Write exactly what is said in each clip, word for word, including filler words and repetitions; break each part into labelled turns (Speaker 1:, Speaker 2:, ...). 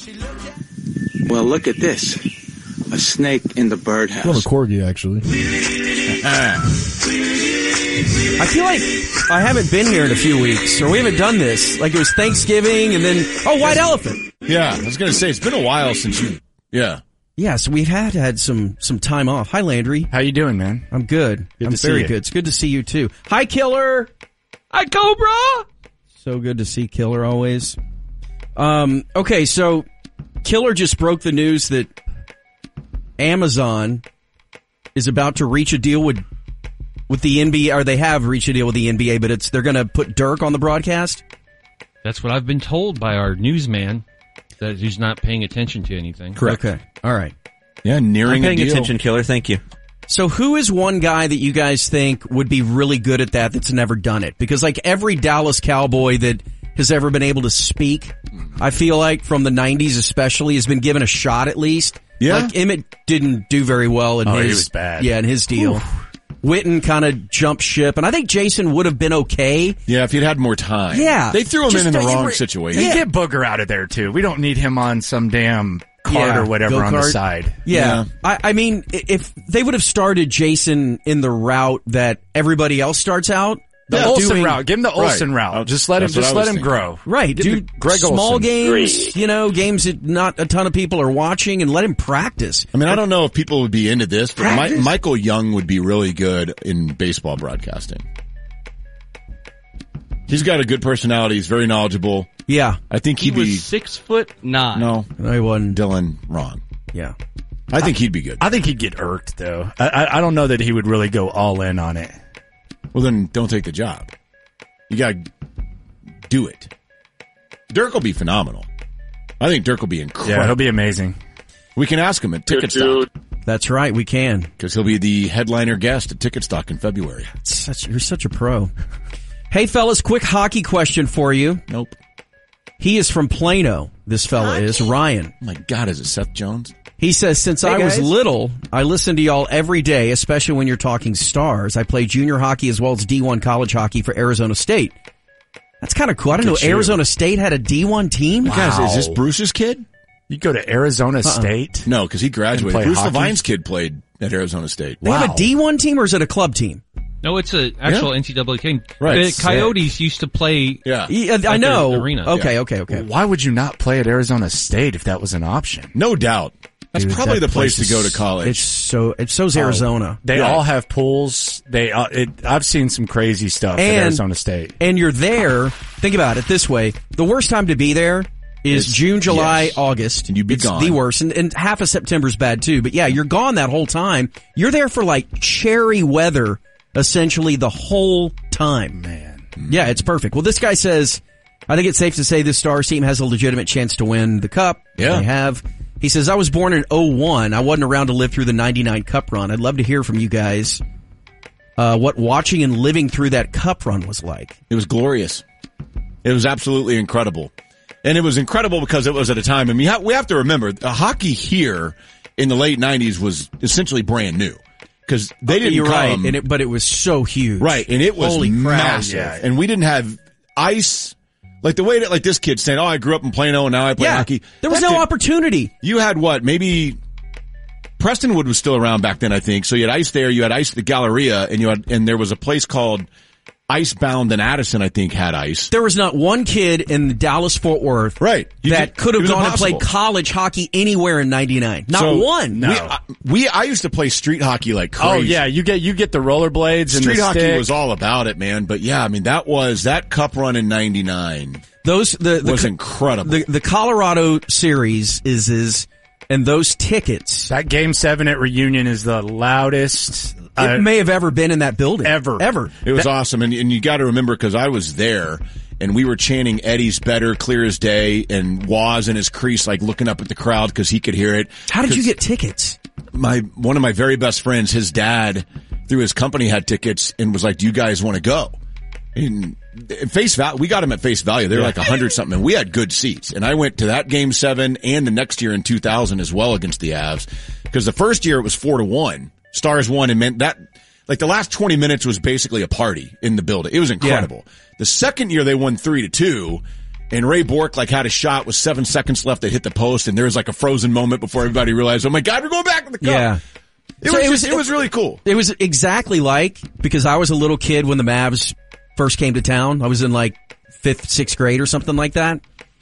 Speaker 1: Well, look at this. A snake in the birdhouse.
Speaker 2: Well, a corgi, actually.
Speaker 3: I feel like I haven't been here in a few weeks, or we haven't done this. Like it was Thanksgiving, and then, oh, white elephant.
Speaker 4: Yeah, I was going to say, it's been a while since you, yeah.
Speaker 3: Yeah, so we've had had some some time off. Hi, Landry.
Speaker 5: How you doing, man?
Speaker 3: I'm good.
Speaker 5: Good
Speaker 3: I'm
Speaker 5: to see
Speaker 3: very
Speaker 5: you.
Speaker 3: good. It's good to see you, too. Hi, Killer. Hi, Cobra. So good to see Killer always. Um, okay, so Killer just broke the news that Amazon is about to reach a deal with with the N B A, or they have reached a deal with the N B A, but it's they're going to put Dirk on the broadcast?
Speaker 6: That's what I've been told by our newsman, that he's not paying attention to anything.
Speaker 3: Correct. Okay. All right.
Speaker 4: Yeah, nearing
Speaker 7: I'm paying
Speaker 4: a deal.
Speaker 7: attention, Killer. Thank you.
Speaker 3: So who is one guy that you guys think would be really good at that that's never done it? Because like every Dallas Cowboy that has ever been able to speak, I feel like from the nineties especially, has been given a shot at least.
Speaker 4: Yeah.
Speaker 3: Like Emmett didn't do very well in
Speaker 5: Oh,
Speaker 3: his.
Speaker 5: he was bad.
Speaker 3: Yeah, in his deal. Witten kind of jumped ship, and I think Jason would have been okay.
Speaker 4: Yeah, if he'd had more time.
Speaker 3: Yeah.
Speaker 4: They threw him
Speaker 3: Just
Speaker 4: in in the
Speaker 3: don't-
Speaker 4: wrong
Speaker 3: you-
Speaker 4: situation.
Speaker 5: Hey, get Booger out of there, too. We don't need him on some damn cart
Speaker 3: Yeah,
Speaker 5: or whatever on the
Speaker 3: go-kart.
Speaker 5: side.
Speaker 3: Yeah.
Speaker 4: Yeah.
Speaker 3: I, I mean, i- if they would have started Jason in the route that everybody else starts out.
Speaker 5: The
Speaker 3: like
Speaker 5: Olsen
Speaker 3: doing-
Speaker 5: route. Give him the Olsen
Speaker 4: Right.
Speaker 5: route. Just let him,
Speaker 4: That's what
Speaker 5: just
Speaker 4: I
Speaker 5: let
Speaker 4: was
Speaker 5: him
Speaker 4: thinking.
Speaker 5: grow.
Speaker 3: Right,
Speaker 5: Get
Speaker 3: do
Speaker 5: the Greg
Speaker 3: small
Speaker 5: Olsen.
Speaker 3: games, you know, games that not a ton of people are watching, and let him practice.
Speaker 4: I mean, I don't know if people would be into this, but Mi-
Speaker 3: Practice.
Speaker 4: Michael Young would be really good in baseball broadcasting. He's got a good personality. He's very knowledgeable.
Speaker 3: Yeah,
Speaker 4: I think
Speaker 6: He
Speaker 4: he'd
Speaker 6: was
Speaker 4: be.
Speaker 6: six foot nine.
Speaker 4: No,
Speaker 3: I wasn't.
Speaker 4: Dylan, wrong.
Speaker 3: Yeah,
Speaker 4: I think he'd be good.
Speaker 5: I think he'd get irked, though. I, I, I don't know that he would really go all in on it.
Speaker 4: Well, then don't take the job. You got to do it. Dirk will be phenomenal. I think Dirk will be incredible.
Speaker 5: Yeah, he'll be amazing.
Speaker 4: We can ask him at Ticket Stock
Speaker 3: that's right. We can.
Speaker 4: because he'll be the headliner guest at Ticket Stock in February.
Speaker 3: Such, you're such a pro. Hey, fellas, quick hockey question for you.
Speaker 4: Nope.
Speaker 3: He is from Plano. This fella is Ryan.
Speaker 4: Oh my God, is it Seth Jones?
Speaker 3: He says, since
Speaker 7: Hey,
Speaker 3: I was
Speaker 7: guys.
Speaker 3: little, I listened to y'all every day, especially when you're talking stars. I play junior hockey as well as D one college hockey for Arizona State. That's kind of cool. I didn't
Speaker 4: Look
Speaker 3: know
Speaker 4: at you.
Speaker 3: Arizona State had a D one team.
Speaker 4: Guys, is this Bruce's kid?
Speaker 5: You go to Arizona
Speaker 3: Uh-uh.
Speaker 5: State.
Speaker 4: No, because he graduated.
Speaker 5: play
Speaker 4: Bruce
Speaker 5: hockey?
Speaker 4: Levine's kid played at Arizona State.
Speaker 3: They have a D one team, or is it a club team?
Speaker 6: No, it's an actual
Speaker 4: Yeah.
Speaker 6: N C double A game.
Speaker 4: Right.
Speaker 6: The Coyotes used to play.
Speaker 4: Yeah.
Speaker 3: Yeah, I
Speaker 6: their
Speaker 3: know.
Speaker 6: arena.
Speaker 3: Okay,
Speaker 4: Yeah.
Speaker 3: okay, okay.
Speaker 5: Why would you not play at Arizona State if that was an option?
Speaker 4: No doubt. That's
Speaker 3: Dude,
Speaker 4: probably
Speaker 3: that
Speaker 4: the place to
Speaker 3: is-
Speaker 4: go to college.
Speaker 3: It's so. It's so's Arizona.
Speaker 5: They
Speaker 4: Yeah.
Speaker 5: all have pools. They, uh, it, I've seen some crazy stuff at
Speaker 3: And-
Speaker 5: Arizona State.
Speaker 3: And you're there. Think about it this way: the worst time to be there is
Speaker 4: It's-
Speaker 3: June, July,
Speaker 4: yes.
Speaker 3: August.
Speaker 4: And you'd be
Speaker 3: it's
Speaker 4: gone.
Speaker 3: the worst, and, and half of September's bad too. But yeah, you're gone that whole time. You're there for like cherry weather, essentially the whole time.
Speaker 5: Man.
Speaker 3: Yeah, it's perfect. Well, this guy says, I think it's safe to say this Stars team has a legitimate chance to win the Cup.
Speaker 4: Yeah.
Speaker 3: They have. He says, I was born in oh one. I wasn't around to live through the ninety-nine Cup run. I'd love to hear from you guys uh, what watching and living through that Cup run was like.
Speaker 4: It was glorious. It was absolutely incredible. And it was incredible because it was at a time, I mean, we have to remember, uh, hockey here in the late nineties was essentially brand new. Because they didn't
Speaker 3: You're
Speaker 4: come.
Speaker 3: right, and it, but it was so huge.
Speaker 4: Right, and it was
Speaker 3: Holy crap.
Speaker 4: massive.
Speaker 5: Yeah.
Speaker 4: And we didn't have ice. Like the way that, like this kid saying, oh, I grew up in Plano and now I play
Speaker 3: Yeah,
Speaker 4: hockey.
Speaker 3: there was
Speaker 4: That
Speaker 3: no
Speaker 4: kid-
Speaker 3: opportunity.
Speaker 4: You had what? Maybe Prestonwood was still around back then, I think. So you had ice there, you had ice at the Galleria, and you had, and there was a place called Icebound in Addison, I think, had ice.
Speaker 3: There was not one kid in Dallas-Fort Worth
Speaker 4: Right. You
Speaker 3: that
Speaker 4: could-
Speaker 3: could
Speaker 4: it
Speaker 3: have
Speaker 4: was
Speaker 3: gone and
Speaker 4: impossible.
Speaker 3: played college hockey anywhere in ninety-nine. Not
Speaker 4: So,
Speaker 3: one.
Speaker 5: No.
Speaker 4: We, I, we, I used to play street hockey like crazy.
Speaker 5: Oh yeah, you get you get the rollerblades and
Speaker 4: Street
Speaker 5: the
Speaker 4: hockey
Speaker 5: stick.
Speaker 4: was all about it, man. But yeah, I mean, that was, that cup run in ninety-nine
Speaker 3: Those the, the
Speaker 4: was incredible.
Speaker 3: The, the Colorado series is is and those tickets.
Speaker 5: That game seven at Reunion is the loudest
Speaker 3: It
Speaker 5: uh,
Speaker 3: may have ever been in that building.
Speaker 5: ever.
Speaker 3: Ever.
Speaker 4: It was awesome. And, and you got to remember, because I was there, and we were chanting Eddie's better, clear as day, and Waz in his crease, like looking up at the crowd because he could hear it.
Speaker 3: How did you
Speaker 4: 'Cause
Speaker 3: get tickets?
Speaker 4: My one of my very best friends, his dad, through his company, had tickets and was like, "Do you guys want to go?" And at face value, we got them at face value. They were like a hundred something, and we had good seats. And I went to that game seven and the next year in two thousand as well against the Avs, because the first year it was four to one, Stars won, and meant that like the last twenty minutes was basically a party in the building. It was incredible. The second year they won three to two. And Ray Bork like had a shot with seven seconds left that hit the post, and there was like a frozen moment before everybody realized, oh my God, we're going back to the cup.
Speaker 3: Yeah.
Speaker 4: It,
Speaker 3: So
Speaker 4: was
Speaker 3: it
Speaker 4: just,
Speaker 3: was-
Speaker 4: it was really cool.
Speaker 3: It was exactly like, because I was a little kid when the Mavs first came to town. I was in like fifth, sixth grade or something like that.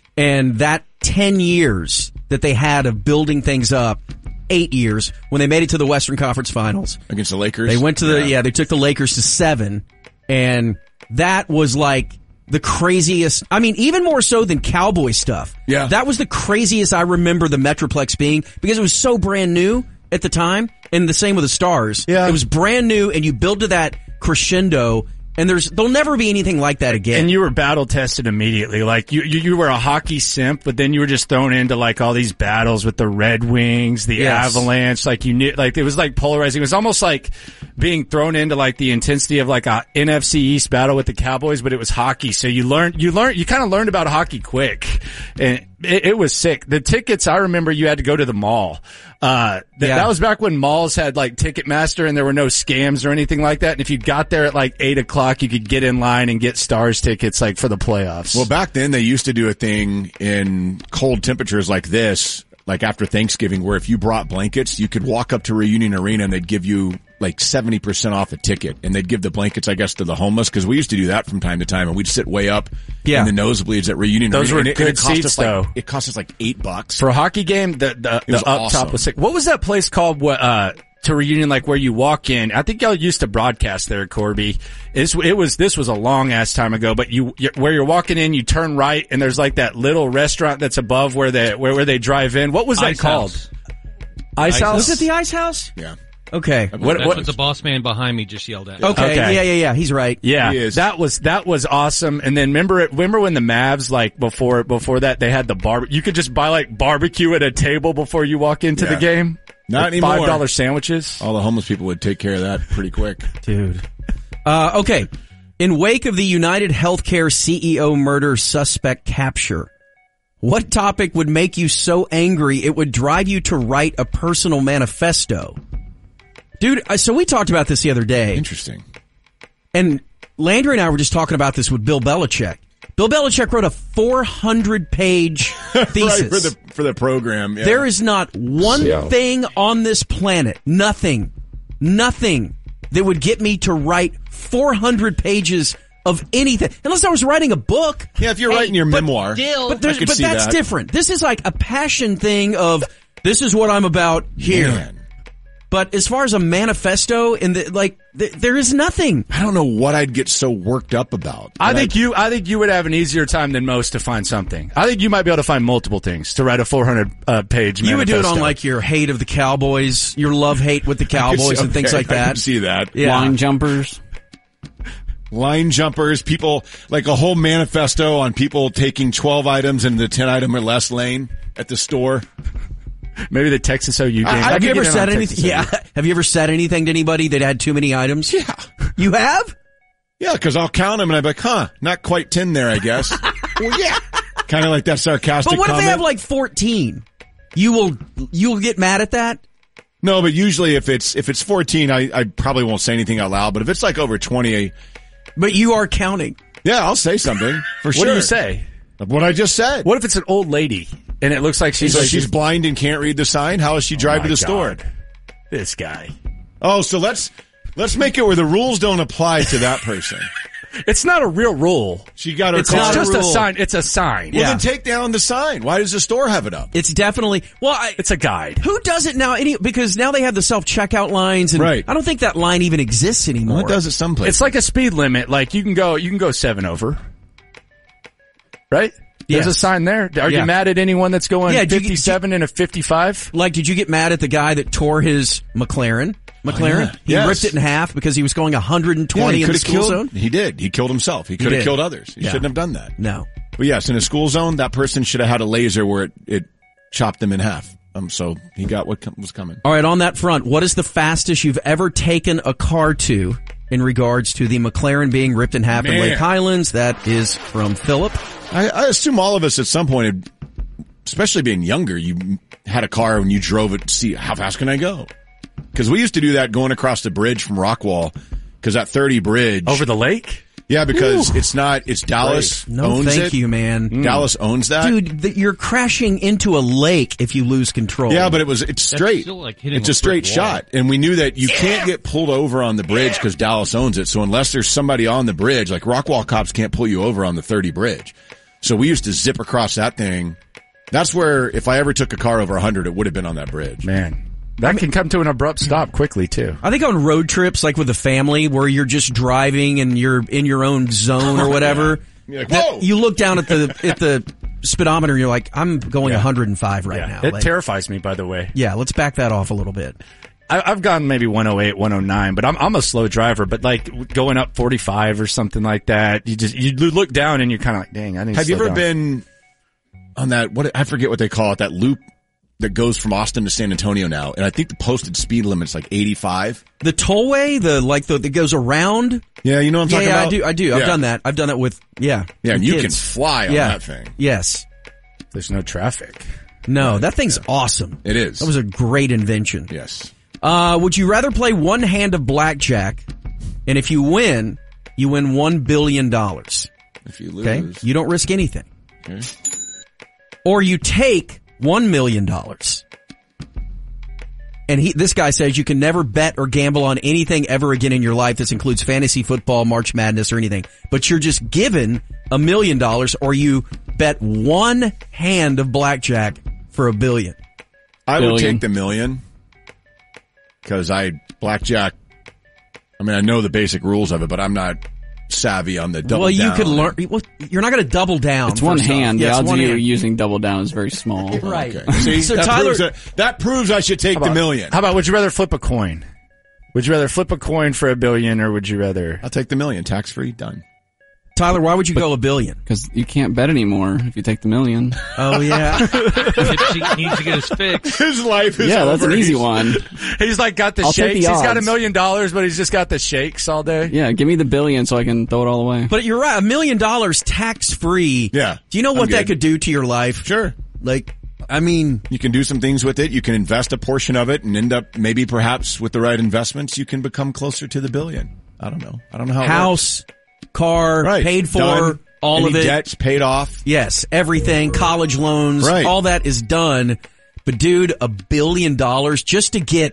Speaker 3: And that ten years that they had of building things up, eight years, when they made it to the Western Conference Finals.
Speaker 4: Against the Lakers?
Speaker 3: They went to the, yeah,
Speaker 4: Yeah.
Speaker 3: they took the Lakers to seven. And that was like the craziest, I mean, even more so than Cowboy stuff.
Speaker 4: Yeah.
Speaker 3: That was the craziest I remember the Metroplex being, because it was so brand new at the time. And the same with the Stars.
Speaker 5: Yeah.
Speaker 3: It was brand new, and you build to that crescendo, and there's, there'll never be anything like that again.
Speaker 5: And you were battle tested immediately. Like you, you, you were a hockey simp, but then you were just thrown into like all these battles with the Red Wings, the
Speaker 3: Yes.
Speaker 5: Avalanche. Like you knew, like it was like polarizing. It was almost like being thrown into like the intensity of like a N F C East battle with the Cowboys, but it was hockey. So you learned, you learned, you kind of learned about hockey quick, and it, it was sick. The tickets, I remember you had to go to the mall. Uh, th-
Speaker 3: Yeah.
Speaker 5: that was back when malls had like Ticketmaster and there were no scams or anything like that. And if you got there at like eight o'clock, you could get in line and get Stars tickets like for the playoffs.
Speaker 4: Well, back then they used to do a thing in cold temperatures like this, like after Thanksgiving, where if you brought blankets, you could walk up to Reunion Arena and they'd give you like seventy percent off a ticket, and they'd give the blankets, I guess, to the homeless, because we used to do that from time to time, and we'd sit way up
Speaker 3: Yeah.
Speaker 4: in the nosebleeds at Reunion
Speaker 5: Those
Speaker 4: Arena.
Speaker 5: were
Speaker 4: and it,
Speaker 5: good
Speaker 4: and it cost
Speaker 5: seats,
Speaker 4: us like,
Speaker 5: though.
Speaker 4: It cost us like eight bucks.
Speaker 5: For a hockey game, the the,
Speaker 4: was
Speaker 5: the up
Speaker 4: awesome.
Speaker 5: top was sick. What was that place called? What uh to Reunion, like where you walk in? I think y'all used to broadcast there, Corby. It's, it was this was a long ass time ago, but you you- where you're walking in, you turn right, and there's like that little restaurant that's above where they where, where they drive in. What was that
Speaker 6: Ice
Speaker 5: called?
Speaker 6: House.
Speaker 5: Ice,
Speaker 6: Ice
Speaker 5: House.
Speaker 3: Was it the Ice House?
Speaker 4: Yeah.
Speaker 3: Okay.
Speaker 5: What-
Speaker 6: That's
Speaker 5: what-
Speaker 6: what the boss man behind me just yelled at.
Speaker 3: Okay.
Speaker 5: Okay.
Speaker 3: Yeah, yeah, yeah. He's right.
Speaker 5: Yeah,
Speaker 4: He is.
Speaker 5: that was that was awesome. And then remember it, remember when the Mavs, like before before that, they had the bar. You could just buy like barbecue at a table before you walk into
Speaker 4: Yeah.
Speaker 5: the game.
Speaker 4: Not
Speaker 5: Like
Speaker 4: anymore.
Speaker 5: Five dollar sandwiches.
Speaker 4: All the homeless people would take care of that pretty quick.
Speaker 3: Dude. Uh, okay. In wake of the United Healthcare C E O murder suspect capture, what topic would make you so angry it would drive you to write a personal manifesto? Dude, uh, so we talked about this the other day,
Speaker 4: Interesting.
Speaker 3: and Landry and I were just talking about this with Bill Belichick. Bill Belichick wrote a four hundred page thesis.
Speaker 4: Right, for the for the program. Yeah.
Speaker 3: There is not one thing on this planet, nothing, nothing that would get me to write four hundred pages of anything, unless I was writing a book.
Speaker 4: Yeah, if you're writing your
Speaker 3: but
Speaker 4: memoir.
Speaker 3: But, there's,
Speaker 4: I could
Speaker 3: but
Speaker 4: see
Speaker 3: that's
Speaker 4: that.
Speaker 3: different. This is like a passion thing of, this is what I'm about here.
Speaker 4: Man.
Speaker 3: But as far as a manifesto, and the, like, th- there is nothing.
Speaker 4: I don't know what I'd get so worked up about.
Speaker 5: I
Speaker 4: But
Speaker 5: think you, I think you would have an easier time than most to find something. I think you might be able to find multiple things to write a four hundred uh, page.
Speaker 3: You would do it
Speaker 5: manifesto.
Speaker 3: on like your hate of the Cowboys, your love hate with the
Speaker 4: I could
Speaker 3: Cowboys
Speaker 4: see-
Speaker 3: and things
Speaker 4: okay,
Speaker 3: like
Speaker 4: I
Speaker 3: that.
Speaker 4: can see that.
Speaker 3: Yeah.
Speaker 1: Line jumpers.
Speaker 4: Line jumpers, people, like a whole manifesto on people taking twelve items in the ten item or less lane at the store.
Speaker 5: maybe the Texas O U game.
Speaker 4: I- I
Speaker 3: Have
Speaker 4: could
Speaker 3: you ever
Speaker 4: get in
Speaker 3: said
Speaker 4: on
Speaker 3: anything?
Speaker 4: Texas
Speaker 3: Yeah. Have you ever said anything to anybody that had too many items?
Speaker 4: Yeah.
Speaker 3: You have?
Speaker 4: Yeah, because I'll count them and I'm like, huh, not quite ten there, I guess. Well, yeah. Kind of like that sarcastic
Speaker 3: But what if
Speaker 4: comment.
Speaker 3: they have like fourteen? You will, you will get mad at that?
Speaker 4: No, but usually if it's if it's fourteen, I, I probably won't say anything out loud. But if it's like over twenty,
Speaker 3: But you are counting.
Speaker 4: yeah, I'll say something for
Speaker 5: What
Speaker 4: sure.
Speaker 5: do you say?
Speaker 4: What I just said.
Speaker 5: What if it's an old lady and it looks like she's
Speaker 4: So
Speaker 5: like
Speaker 4: she's blind and can't read the sign? How does she drive
Speaker 5: Oh
Speaker 4: to
Speaker 5: my
Speaker 4: the store?
Speaker 5: God. This guy.
Speaker 4: Oh, so let's let's make it where the rules don't apply to that person.
Speaker 5: It's not a real rule.
Speaker 4: She got her
Speaker 3: It's
Speaker 4: car.
Speaker 3: not
Speaker 5: It's just a
Speaker 3: rule.
Speaker 5: sign. It's a sign.
Speaker 4: Well,
Speaker 3: Yeah.
Speaker 4: then take down the sign. Why does the store have it up?
Speaker 3: It's definitely, well, I,
Speaker 5: It's a guide.
Speaker 3: who does it now? Any, because now they have the self-checkout lines and
Speaker 4: Right.
Speaker 3: I don't think that line even exists anymore.
Speaker 4: Well, it does it someplace.
Speaker 5: It's like a speed limit. Like you can go, you can go seven over. Right? There's
Speaker 3: Yes.
Speaker 5: a sign there. Are
Speaker 3: Yeah.
Speaker 5: you mad at anyone that's going
Speaker 3: Yeah, do you-
Speaker 5: fifty-seven and a fifty-five?
Speaker 3: Like, did you get mad at the guy that tore his McLaren? McLaren?
Speaker 4: yeah.
Speaker 3: He
Speaker 4: Yes.
Speaker 3: ripped it in half because he was going one hundred
Speaker 4: Yeah,
Speaker 3: twenty
Speaker 4: he
Speaker 3: in the
Speaker 4: coulda
Speaker 3: school
Speaker 4: killed,
Speaker 3: zone?
Speaker 4: He did. He killed himself. He could
Speaker 3: did.
Speaker 4: have killed others. He
Speaker 3: Yeah.
Speaker 4: shouldn't have done that.
Speaker 3: No.
Speaker 4: But yes, in a school zone, that person should have had a laser where it, it chopped them in half. Um, so he got what com- was coming.
Speaker 3: All right, on that front, what is the fastest you've ever taken a car to in regards to the McLaren being ripped in half in
Speaker 4: Man.
Speaker 3: Lake Highlands? That is from Philip.
Speaker 4: I, I assume all of us at some point, had, especially being younger, you had a car and you drove it to see how fast can I go? Because we used to do that going across the bridge from Rockwall. Because that thirty bridge
Speaker 5: Over the lake?
Speaker 4: Yeah, because Ooh. it's not, it's Dallas
Speaker 3: no,
Speaker 4: owns
Speaker 3: thank
Speaker 4: it.
Speaker 3: you, man.
Speaker 4: Mm. Dallas owns that.
Speaker 3: Dude, the, you're crashing into a lake if you lose control.
Speaker 4: Yeah, but it was, it's straight.
Speaker 6: Like
Speaker 4: it's a straight shot. And we knew that you yeah. can't get pulled over on the bridge because yeah. Dallas owns it. So unless there's somebody on the bridge, like Rockwall cops can't pull you over on the thirty bridge. So we used to zip across that thing. That's where, if I ever took a car over one hundred, it would have been on that bridge.
Speaker 5: Man. That can come to an abrupt stop quickly, too.
Speaker 3: I think on road trips, like with the family, where you're just driving and you're in your own zone or whatever,
Speaker 4: yeah. like,
Speaker 3: that, you look down at the at the speedometer and you're like, I'm going yeah. one hundred five right
Speaker 5: yeah.
Speaker 3: now.
Speaker 5: It
Speaker 3: like,
Speaker 5: terrifies me, by the way.
Speaker 3: Yeah, let's back that off a little bit.
Speaker 5: I, I've gone maybe one oh eight, one oh nine, but I'm I'm a slow driver. But like going up forty-five or something like that, you just you look down and you're kind of like, dang, I need to
Speaker 4: Have you ever
Speaker 5: down.
Speaker 4: been on that? What I forget what they call it, that loop that goes from Austin to San Antonio now, and I think the posted speed limit's like eighty-five.
Speaker 3: The tollway, the like the that goes around.
Speaker 4: Yeah, you know what I'm talking
Speaker 3: yeah, yeah,
Speaker 4: about.
Speaker 3: I do. I do.
Speaker 4: Yeah.
Speaker 3: I've done that. I've done that with yeah.
Speaker 4: Yeah,
Speaker 3: with
Speaker 4: and you
Speaker 3: kids.
Speaker 4: can fly on
Speaker 3: yeah.
Speaker 4: that thing.
Speaker 3: Yes.
Speaker 5: There's no traffic.
Speaker 3: No, that thing's yeah. awesome.
Speaker 4: It is.
Speaker 3: That was a great invention.
Speaker 4: Yes.
Speaker 3: Uh, would you rather play one hand of blackjack, and if you win, you win one billion dollars?
Speaker 4: If you lose,
Speaker 3: okay, you don't risk anything.
Speaker 4: Okay.
Speaker 3: Or you take one million dollars. And he, this guy says you can never bet or gamble on anything ever again in your life. This includes fantasy football, March Madness, or anything. But you're just given a million dollars, or you bet one hand of blackjack for a billion.
Speaker 4: I
Speaker 2: billion.
Speaker 4: would take the million because I blackjack. I mean, I know the basic rules of it, but I'm not savvy on the double
Speaker 3: well, you
Speaker 4: down.
Speaker 3: could learn. Well, you're not going to double down.
Speaker 2: It's one hand.
Speaker 3: Yeah,
Speaker 2: the
Speaker 3: it's
Speaker 2: odds
Speaker 3: one
Speaker 2: of you
Speaker 3: hand.
Speaker 2: using double down is very small.
Speaker 3: Right.
Speaker 4: Okay. See,
Speaker 3: So
Speaker 4: that,
Speaker 3: Tyler-
Speaker 4: proves that, that proves I should take
Speaker 5: How about-
Speaker 4: the million.
Speaker 5: How about, would you rather flip a coin? Would you rather flip a coin for a billion, or would you rather?
Speaker 4: I'll take the million. Tax free. Done.
Speaker 3: Tyler, why would you go a billion?
Speaker 2: Because you can't bet anymore if you take the million.
Speaker 3: Oh, yeah.
Speaker 6: Dipsy needs to get his fix.
Speaker 4: His life is
Speaker 2: Yeah,
Speaker 4: over.
Speaker 2: that's an easy
Speaker 4: He's-
Speaker 2: one.
Speaker 5: He's like got the
Speaker 2: I'll take
Speaker 5: shakes.
Speaker 2: the
Speaker 5: He's got a
Speaker 2: odds.
Speaker 5: million dollars, but he's just got the shakes all day.
Speaker 2: Yeah, give me the billion so I can throw it all away.
Speaker 3: But you're right. A million dollars tax free.
Speaker 4: Yeah.
Speaker 3: Do you know
Speaker 4: I'm
Speaker 3: what that
Speaker 4: good.
Speaker 3: could do to your life?
Speaker 4: Sure.
Speaker 3: Like, I mean,
Speaker 4: You can do some things with it. You can invest a portion of it and end up maybe perhaps with the right investments, you can become closer to the billion. I don't know. I don't know how it
Speaker 3: house, car,
Speaker 4: Right.
Speaker 3: paid for,
Speaker 4: Done.
Speaker 3: all
Speaker 4: Any
Speaker 3: of it.
Speaker 4: debts paid off.
Speaker 3: Yes, everything, college loans,
Speaker 4: Right.
Speaker 3: all that is done. But dude, a billion dollars just to get,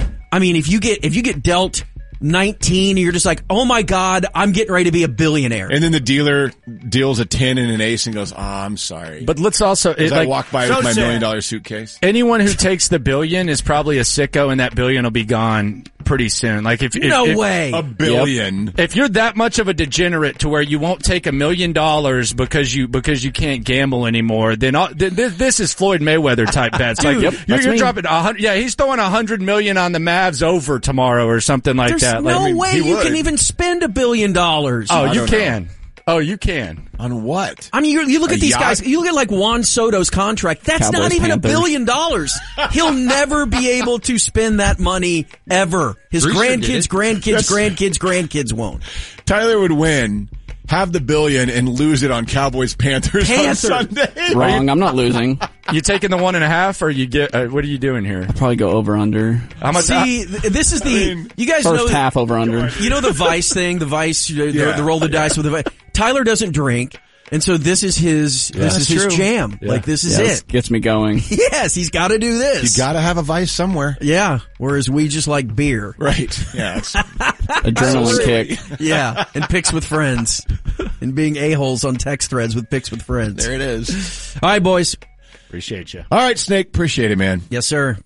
Speaker 3: I mean, if you get, if you get dealt nineteen, you're just like, oh my God, I'm getting ready to be a billionaire.
Speaker 4: And then the dealer deals a ten and an ace and goes, oh, I'm sorry.
Speaker 5: But let's also
Speaker 4: As
Speaker 5: it,
Speaker 4: I
Speaker 5: like,
Speaker 4: walk by
Speaker 5: so
Speaker 4: with my
Speaker 5: sad.
Speaker 4: million dollar suitcase.
Speaker 5: Anyone who takes the billion is probably a sicko, and that billion will be gone pretty soon. Like if, if
Speaker 3: no
Speaker 5: if,
Speaker 3: way.
Speaker 4: A billion.
Speaker 5: If you're that much of a degenerate to where you won't take a million dollars because you because you can't gamble anymore, then all, th- this, this is Floyd Mayweather type bets. Like
Speaker 3: Dude,
Speaker 5: you're,
Speaker 2: Yep,
Speaker 5: you're,
Speaker 2: that's
Speaker 5: you're
Speaker 2: me.
Speaker 5: dropping a hundred. Yeah, he's throwing a hundred million on the Mavs over tomorrow or something like
Speaker 3: There's
Speaker 5: that.
Speaker 3: no
Speaker 5: Like, I mean,
Speaker 3: way
Speaker 4: he
Speaker 3: you
Speaker 4: would.
Speaker 3: can even spend a billion dollars.
Speaker 5: oh,
Speaker 4: I
Speaker 5: you
Speaker 4: don't
Speaker 5: can. Oh, you can.
Speaker 4: On what?
Speaker 3: I mean, you, you look
Speaker 4: A
Speaker 3: at these
Speaker 4: yacht?
Speaker 3: guys. You look at like Juan Soto's contract. That's
Speaker 2: Cowboys,
Speaker 3: not even
Speaker 2: Panthers.
Speaker 3: a billion dollars. He'll never be able to spend that money ever. His
Speaker 6: Brewster did
Speaker 3: grandkids,
Speaker 6: it.
Speaker 3: grandkids, grandkids, grandkids won't.
Speaker 4: Tyler would win, have the billion, and lose it on Cowboys Panthers
Speaker 3: Panthers.
Speaker 4: on Sunday.
Speaker 2: Wrong. I'm not losing.
Speaker 5: You taking the one and a half, or you get? Uh, what are you doing here?
Speaker 2: Probably go over under.
Speaker 5: How much?
Speaker 3: See, th- this is the.
Speaker 4: mean,
Speaker 3: you guys
Speaker 2: First
Speaker 3: know.
Speaker 2: half over under.
Speaker 3: You know the Vice thing, the Vice, the,
Speaker 4: Yeah.
Speaker 3: the roll the dice with the Vice. Tyler doesn't drink, and so this is his. this is
Speaker 4: that's
Speaker 3: his
Speaker 4: true.
Speaker 3: jam.
Speaker 5: Yeah.
Speaker 3: Like this is
Speaker 2: Yeah,
Speaker 3: it.
Speaker 2: this gets me going.
Speaker 3: Yes, he's got to do this.
Speaker 4: You gotta have a vice somewhere.
Speaker 3: Yeah. Whereas we just like beer.
Speaker 4: Right. Yeah. It's,
Speaker 2: Adrenaline kick.
Speaker 3: Yeah, and picks with friends, and being a holes on text threads with picks with friends.
Speaker 4: there it is.
Speaker 3: All right, boys.
Speaker 5: Appreciate you.
Speaker 4: All right, Snake. Appreciate it, man.
Speaker 3: Yes, sir.